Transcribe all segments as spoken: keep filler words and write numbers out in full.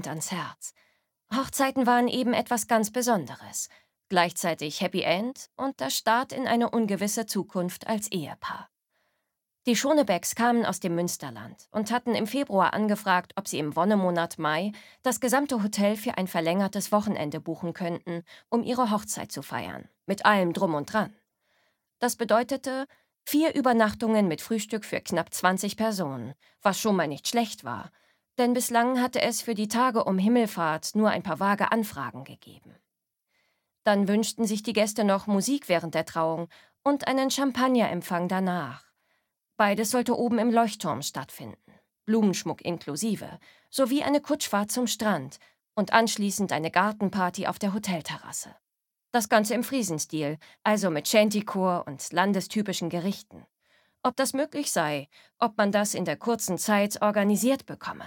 ans Herz. Hochzeiten waren eben etwas ganz Besonderes. Gleichzeitig Happy End und der Start in eine ungewisse Zukunft als Ehepaar. Die Schonebecks kamen aus dem Münsterland und hatten im Februar angefragt, ob sie im Wonnemonat Mai das gesamte Hotel für ein verlängertes Wochenende buchen könnten, um ihre Hochzeit zu feiern. Mit allem Drum und Dran. Das bedeutete vier Übernachtungen mit Frühstück für knapp zwanzig Personen, was schon mal nicht schlecht war. Denn bislang hatte es für die Tage um Himmelfahrt nur ein paar vage Anfragen gegeben. Dann wünschten sich die Gäste noch Musik während der Trauung und einen Champagnerempfang danach. Beides sollte oben im Leuchtturm stattfinden, Blumenschmuck inklusive, sowie eine Kutschfahrt zum Strand und anschließend eine Gartenparty auf der Hotelterrasse. Das Ganze im Friesenstil, also mit Shantychor und landestypischen Gerichten. Ob das möglich sei, ob man das in der kurzen Zeit organisiert bekomme.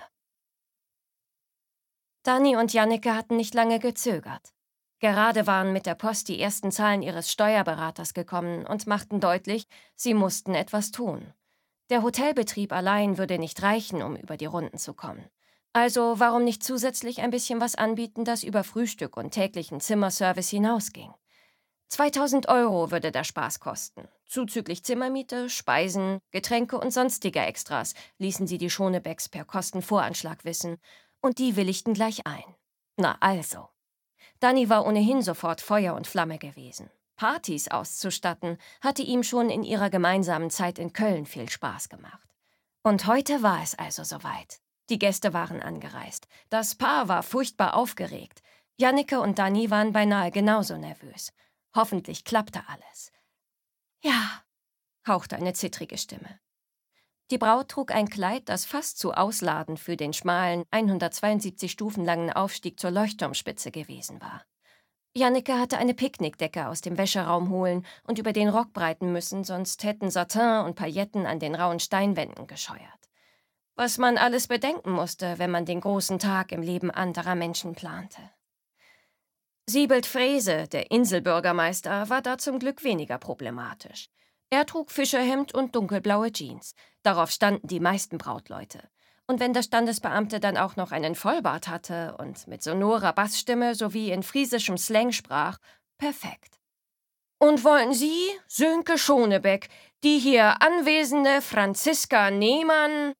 Dani und Janneke hatten nicht lange gezögert. Gerade waren mit der Post die ersten Zahlen ihres Steuerberaters gekommen und machten deutlich, sie mussten etwas tun. Der Hotelbetrieb allein würde nicht reichen, um über die Runden zu kommen. Also warum nicht zusätzlich ein bisschen was anbieten, das über Frühstück und täglichen Zimmerservice hinausging? zweitausend Euro würde der Spaß kosten. Zuzüglich Zimmermiete, Speisen, Getränke und sonstige Extras ließen sie die Schonebecks per Kostenvoranschlag wissen. Und die willigten gleich ein. Na also. Dani war ohnehin sofort Feuer und Flamme gewesen. Partys auszustatten, hatte ihm schon in ihrer gemeinsamen Zeit in Köln viel Spaß gemacht. Und heute war es also soweit. Die Gäste waren angereist. Das Paar war furchtbar aufgeregt. Janneke und Dani waren beinahe genauso nervös. Hoffentlich klappte alles. Ja, hauchte eine zittrige Stimme. Die Braut trug ein Kleid, das fast zu ausladend für den schmalen, hundertzweiundsiebzig Stufen langen Aufstieg zur Leuchtturmspitze gewesen war. Janneke hatte eine Picknickdecke aus dem Wäscheraum holen und über den Rock breiten müssen, sonst hätten Satin und Pailletten an den rauen Steinwänden gescheuert. Was man alles bedenken musste, wenn man den großen Tag im Leben anderer Menschen plante. Siebelt Frese, der Inselbürgermeister, war da zum Glück weniger problematisch. Er trug Fischerhemd und dunkelblaue Jeans. Darauf standen die meisten Brautleute. Und wenn der Standesbeamte dann auch noch einen Vollbart hatte und mit sonorer Bassstimme sowie in friesischem Slang sprach, perfekt. Und wollen Sie, Sönke Schonebeck, die hier anwesende Franziska Nehmann...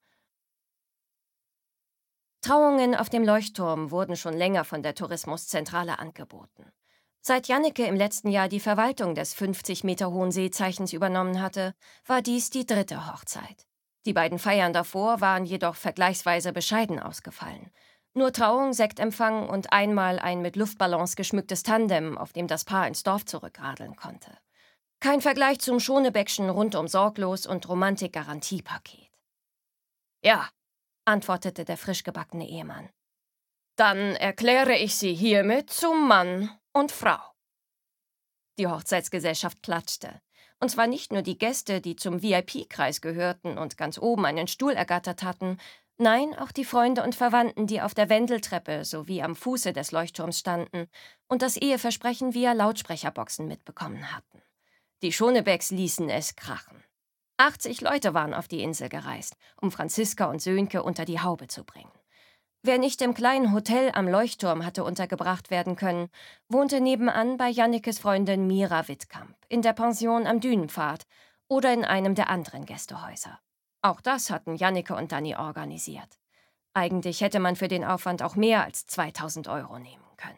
Trauungen auf dem Leuchtturm wurden schon länger von der Tourismuszentrale angeboten. Seit Janneke im letzten Jahr die Verwaltung des fünfzig Meter hohen Seezeichens übernommen hatte, war dies die dritte Hochzeit. Die beiden Feiern davor waren jedoch vergleichsweise bescheiden ausgefallen. Nur Trauung, Sektempfang und einmal ein mit Luftballons geschmücktes Tandem, auf dem das Paar ins Dorf zurückradeln konnte. Kein Vergleich zum Schonebeckschen rundum sorglos und Romantik-Garantiepaket. Ja, antwortete der frischgebackene Ehemann. Dann erkläre ich Sie hiermit zum Mann und Frau. Die Hochzeitsgesellschaft klatschte. Und zwar nicht nur die Gäste, die zum V I P-Kreis gehörten und ganz oben einen Stuhl ergattert hatten, nein, auch die Freunde und Verwandten, die auf der Wendeltreppe sowie am Fuße des Leuchtturms standen und das Eheversprechen via Lautsprecherboxen mitbekommen hatten. Die Schonebecks ließen es krachen. achtzig Leute waren auf die Insel gereist, um Franziska und Sönke unter die Haube zu bringen. Wer nicht im kleinen Hotel am Leuchtturm hatte untergebracht werden können, wohnte nebenan bei Jannekes Freundin Mira Wittkamp in der Pension am Dünenpfad oder in einem der anderen Gästehäuser. Auch das hatten Janneke und Dani organisiert. Eigentlich hätte man für den Aufwand auch mehr als zweitausend Euro nehmen können.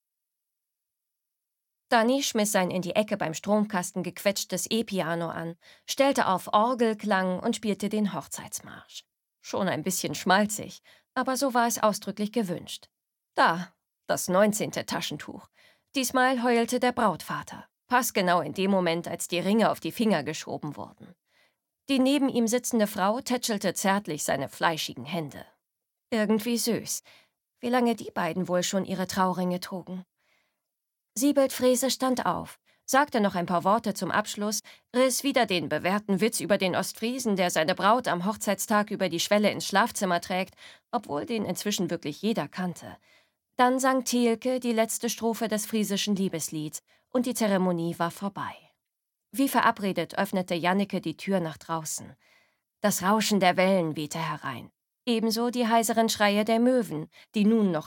Dani schmiss sein in die Ecke beim Stromkasten gequetschtes E-Piano an, stellte auf Orgelklang und spielte den Hochzeitsmarsch. Schon ein bisschen schmalzig, aber so war es ausdrücklich gewünscht. Da, das neunzehnte Taschentuch. Diesmal heulte der Brautvater, passgenau in dem Moment, als die Ringe auf die Finger geschoben wurden. Die neben ihm sitzende Frau tätschelte zärtlich seine fleischigen Hände. Irgendwie süß. Wie lange die beiden wohl schon ihre Trauringe trugen. Siebelt Frese stand auf, sagte noch ein paar Worte zum Abschluss, riss wieder den bewährten Witz über den Ostfriesen, der seine Braut am Hochzeitstag über die Schwelle ins Schlafzimmer trägt, obwohl den inzwischen wirklich jeder kannte. Dann sang Thielke die letzte Strophe des friesischen Liebeslieds und die Zeremonie war vorbei. Wie verabredet öffnete Janneke die Tür nach draußen. Das Rauschen der Wellen wehte herein, ebenso die heiseren Schreie der Möwen, die nun noch